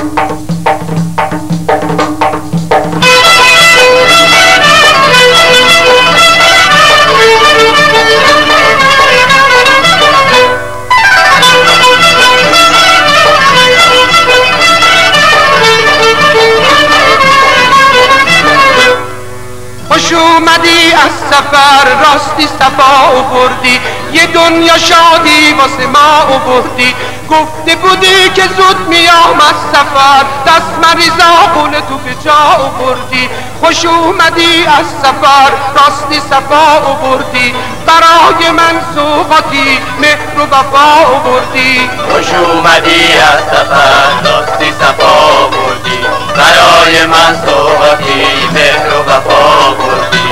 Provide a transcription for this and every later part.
خوش اومدی از سفر، راستی صفا آوردی، یه دنیا شادی واسه ما آوردی. گفته بودی که زود میام از سفر، دست مریضا خون تو به جا آوردی. خوش اومدی از سفر، راستی صفا آوردی، برای من سوغاتی مهر و وفا آوردی. خوش اومدی از سفر، راستی صفا آوردی، برای من سوغاتی مهر و وفا آوردی.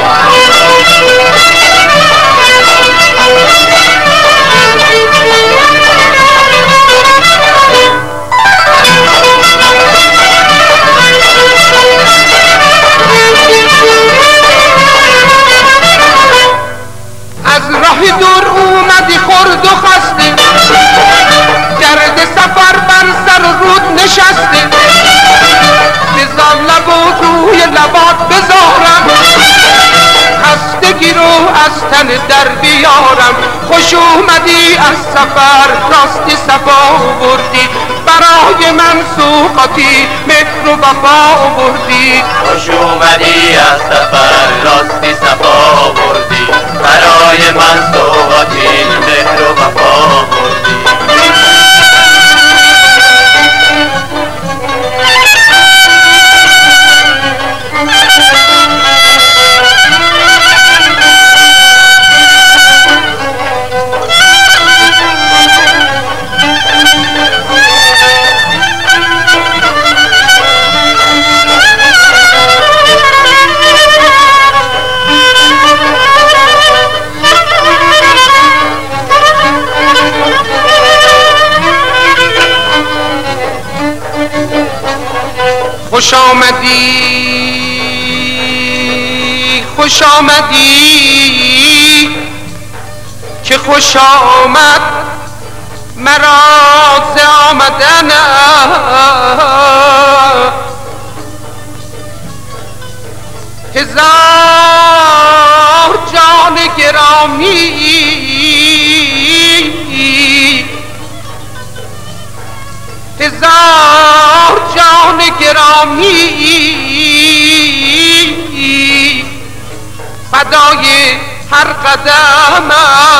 از راه دور اومدی خرد و خسته، گرد سفر بر سر و رود نشسته. بذار لب و روی لبات بذارم، خستگی رو از تن در بیارم. خوش اومدی از سفر، راستی صفا آوردی، برای من سوغاتی مهر و وفا آوردی. خوش اومدی از سفر، راستی صفا آوردی، برای من سوغاتی مهر و وفا آوردی. خوش آمدی، خوش آمدی که خوش آمد مرا ز آمدن. هزار جان گرامی، هزار جان گرامی، فدای هر قدم.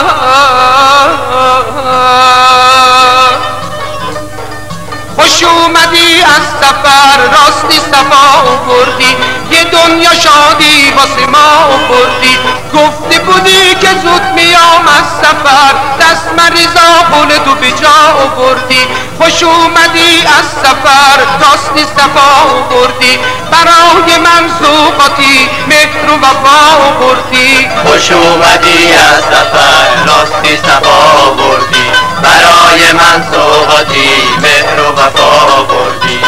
خوش اومدی از سفر، راستی صفا آوردی، یه دنیا شادی واسه ما آوردی. گفته بودی که زود میام از سفر، دست مریضا خون تو به جا آوردی. خوش اومدی از سفر، راستی صفا آوردی، برای من سوغاتی مهر و وفا آوردی. خوش اومدی از سفر، راستی صفا آوردی، برای من سوغاتی مهر و وفا آوردی.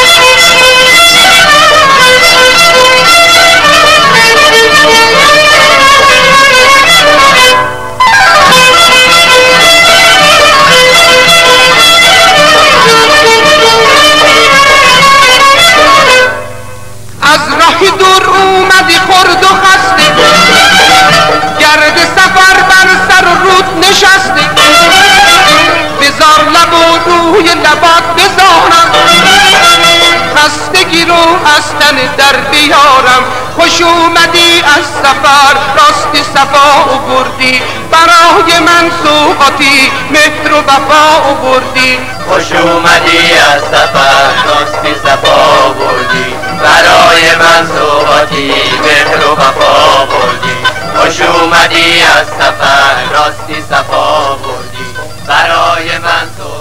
از راه دور اومدی خرد و خسته، گرد سفر بر سر و رود نشسته. بذار لب و روی لبات بذارم، خستگی رو از تن در بیارم. خوش اومدی از سفر، راستی صفا آوردی، برای من سوغاتی مهر و وفا آوردی. خوش اومدی از سفر، راستی صفا آوردی، برای من سوغاتی مهر و وفا آوردی. خوش اومدی از سفر، راستی صفا آوردی، برای من سوغاتی